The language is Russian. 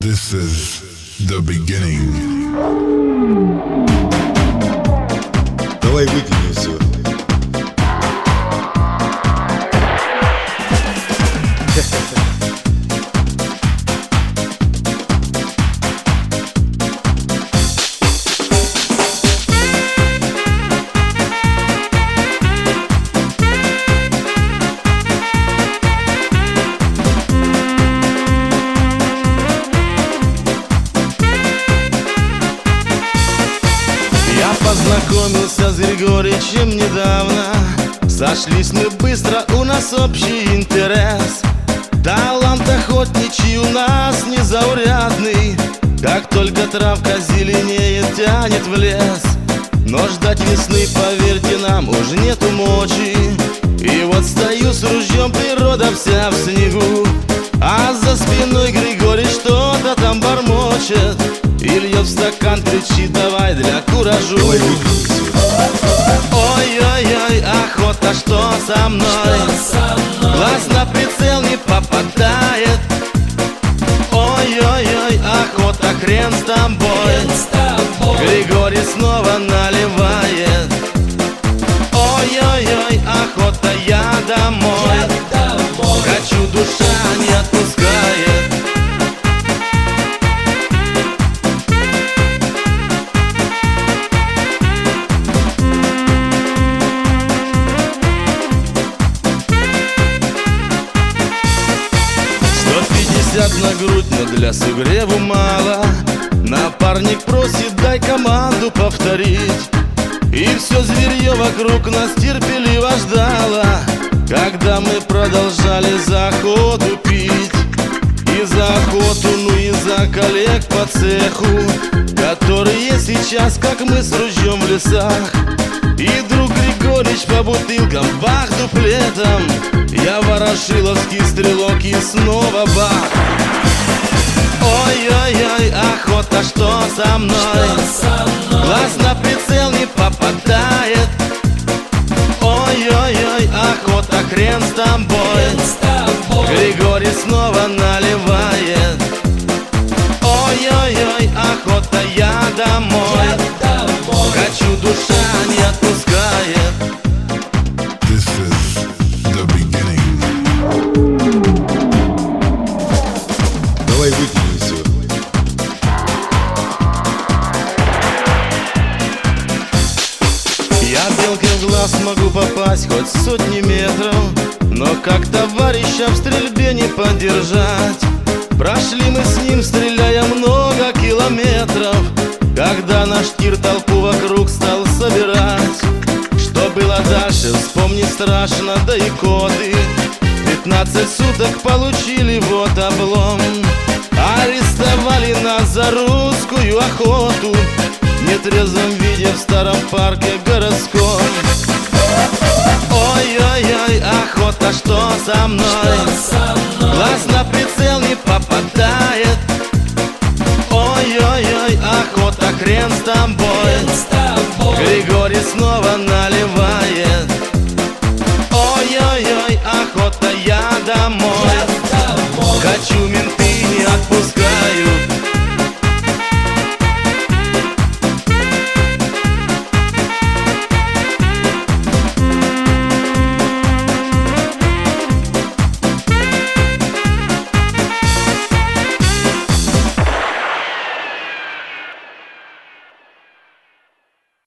This is the beginning. Давай выкинем все. Познакомился с Григоричем недавно. Сошлись мы быстро, у нас общий интерес. Талант охотничий у нас незаурядный. Как только травка зеленеет, тянет в лес. Но ждать весны, поверьте нам, уже нету мочи. И вот стою с ружьем, природа вся в снегу, а за спиной Григорий что-то там бормочет. И льет в стакан, кричит: давай для куражу. Ой-ой-ой, охота, что со мной? Глаз на прицел не попадает. Ой-ой-ой, охота, хрен с тобой. Григорий снова наливает. Ой-ой-ой, охота, я домой. Хочу, душа не отпускает. На грудь, но для согреву мало. Напарник просит: дай команду повторить. И все зверье вокруг нас терпеливо ждало, когда мы продолжали за охоту пить. И за охоту, ну и за коллег по цеху, которые сейчас, как мы, с ружьем в лесах. И друг Григорич по бутылкам, бах дуплетом. Я ворошиловский стрелок, и снова бах. Ой-ой-ой, охота, что со мной? Глаз на прицел не попадает. Ой-ой-ой, охота, хрен с тобой. Григорий снова наливает. Ой-ой-ой, охота, я домой. Хочу, душа не отпускает. This is the beginning. Давай выкинем все. Я белке в глаз могу попасть хоть сотни метров, но как товарища в стрельбе не поддержать. Прошли мы с ним, стреляя, много километров, когда наш тир толпу вокруг стал собирать. Что было дальше, вспомнить страшно, да и коды. 15 суток получили, вот облом. Арестовали нас за русскую охоту в нетрезвом виде в старом парке городском. Ой-ой-ой, охота, что со мной? Глаз на прицел не попадает.